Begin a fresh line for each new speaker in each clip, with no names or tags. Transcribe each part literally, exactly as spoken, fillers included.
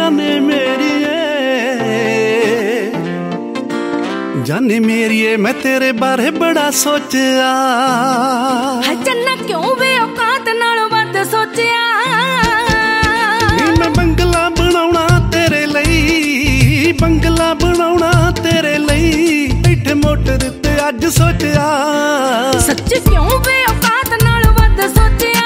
जाने मेरिए, जाने मेरिए मैं तेरे बारे बड़ा सोचा।
चन्ना क्यों वे औकात नालों वध सोचिया।
मैं बंगला बनाउणा तेरे लई, बंगला बनाउणा तेरे लई, बैठे मोटर ते अज सोचिया।
सच क्यों वे औकात नालों वध सोचिया।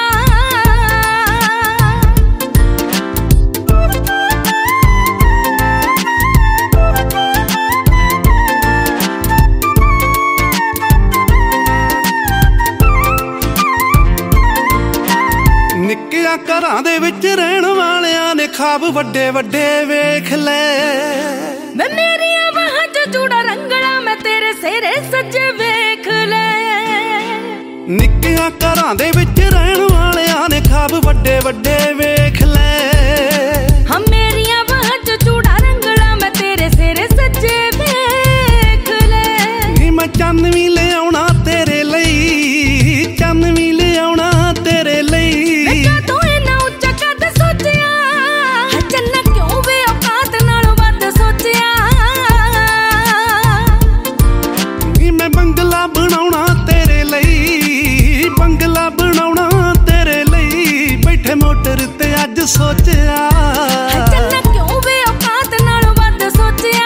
ਨਿੱਕਿਆਂ ਘਰਾਂ ਦੇ ਵਿੱਚ ਰਹਿਣ ਵਾਲਿਆਂ ਨੇ ਖਾਬ ਵੱਡੇ ਵੱਡੇ ਵੇਖ ਲੈ।
ਮੈਂ ਮੇਰੀਆਂ ਬਾਹਾਂ 'ਚ ਜੂੜਾ ਰੰਗਲਾ ਮੈਂ ਤੇਰੇ ਸਿਰੇ ਸੱਜੇ ਵੇਖ ਲੈ।
ਨਿੱਕਿਆਂ ਘਰਾਂ ਦੇ ਵਿੱਚ ਰਹਿਣ ਵਾਲਿਆਂ ਨੇ ਖਾਬ ਵੱਡੇ ਵੱਡੇ ਵੇਖ ਲੈ।
ਹਾਂ ਮੇਰੀਆਂ ਬਾਹਾਂ 'ਚ ਜੂੜਾ ਰੰਗਲਾ ਮੈਂ ਤੇਰੇ ਸਿਰੇ ਸੱਜੇ ਵੇਖ ਲੈ।
ਨੀ ਮੈਂ ਚੰਨ ਵੀ ਲਿਆਉਣਾ ਤੇਰੇ ਲਈ, ਚੰਨ ਵੀ ਲਿਆਉਣਾ ਤੇਰੇ ਲਈ। मोटर ते अज सोचिया।
चन्ना क्यों वे औकात नालों वध सोचिया।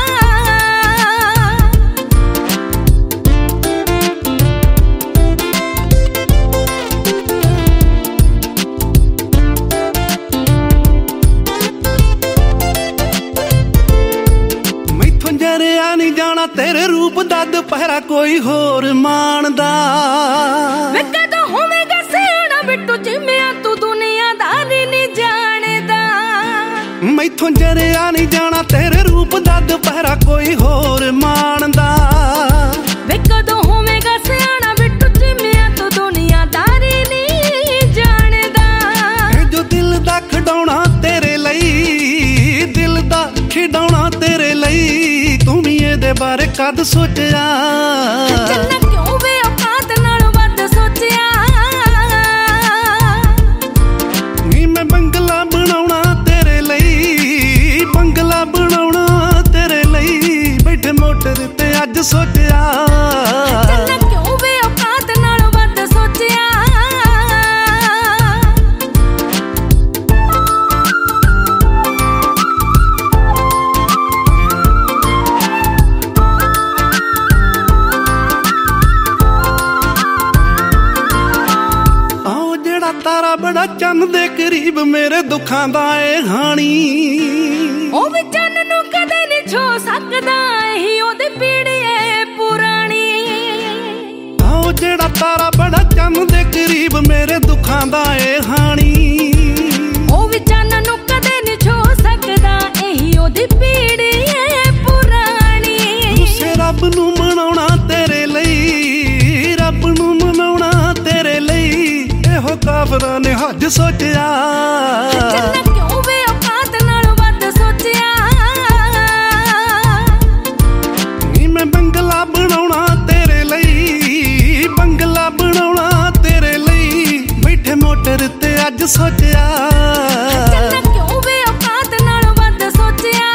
मैथों जरिया नहीं जाना तेरे रूप दा दुपहरा कोई होर मानदा।
मैं कदों होवेगा सियाना बिट्टू जिम्मिया तू दुनियादारी नहीं जानदा।
मैथों जरिया नहीं जाना तेरे रूप दा दुपहरा कोई होर मानदा।
वे कदों होवेगा सियाना बिट्टू जिम्मिया तू दुनियादारी नहीं जानदा।
जो दिल दा खिडौना तेरे लई, दिल दा खिडौना तेरे लई, तू भी इहदे बारे कद सोचिया।
चन्ना क्यों वे औकात नालों वध सोचिया।
नी मैं बंगला बनाउणा तेरे लई, बंगला बनाउणा तेरे लई, बैठे मोटर ते अज सोचिया।
चन्ना क्यों वे औकात नालों वध सोचिया।
ਤਾਰਾ ਬੜਾ ਚੰਨ ਦੇ ਕਰੀਬ ਮੇਰੇ ਦੁੱਖਾਂ ਦਾ ਏ ਹਾਣੀ।
ਉਹ ਵੀ ਚੰਨ ਨੂੰ ਕਦੇ ਨਹੀਂ ਛੋ ਸਕਦਾ, ਇਹੀ ਉਹਦੀ ਪੀੜੀ ਏ ਪੁਰਾਣੀ।
ਆਓ ਜਿਹੜਾ ਤਾਰਾ ਬੜਾ ਚੰਨ ਦੇ ਕਰੀਬ ਮੇਰੇ ਦੁੱਖਾਂ ਦਾ ਏ ਹਾਣੀ।
ਉਹ ਵੀ ਚੰਨ ਨੂੰ ਕਦੇ ਨਹੀਂ ਛੋ ਸਕਦਾ, ਇਹੀ ਉਹਦੀ ਪੀੜੀ ਏ ਪੁਰਾਣੀ।
ਉਸੇ ਰੱਬ ਨੂੰ ਮਨਾਉਣਾ ਤੇਰੇ ਲਈ, ਰੱਬ ਨੂੰ ਮਨਾਉਣਾ ਤੇਰੇ ਲਈ, ਇਹੋ ਕਾਫਰਾਂ ਨੇ ਹੱਜ ਸੋਚਿਆ।
ਚੰਨਾ ਕਿਉਂ ਵੇ ਔਕਾਤ ਨਾਲੋਂ ਵਧ ਸੋਚਿਆ।
ਨੀ ਮੈਂ ਬੰਗਲਾ ਬਣਾਉਣਾ ਤੇਰੇ ਲਈ, ਬੰਗਲਾ ਬਣਾਉਣਾ ਤੇਰੇ ਲਈ, ਬੈਠੇ ਮੋਟਰ ਤੇ ਅੱਜ ਸੋਚਿਆ।
ਚੰਨਾ ਕਿਉਂ ਵੇ ਔਕਾਤ ਨਾਲੋਂ ਵਧ ਸੋਚਿਆ।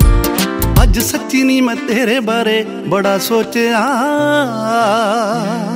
ਅੱਜ ਸੱਚੀ ਨੀ ਮੈਂ ਤੇਰੇ ਬਾਰੇ ਬੜਾ ਸੋਚਿਆ।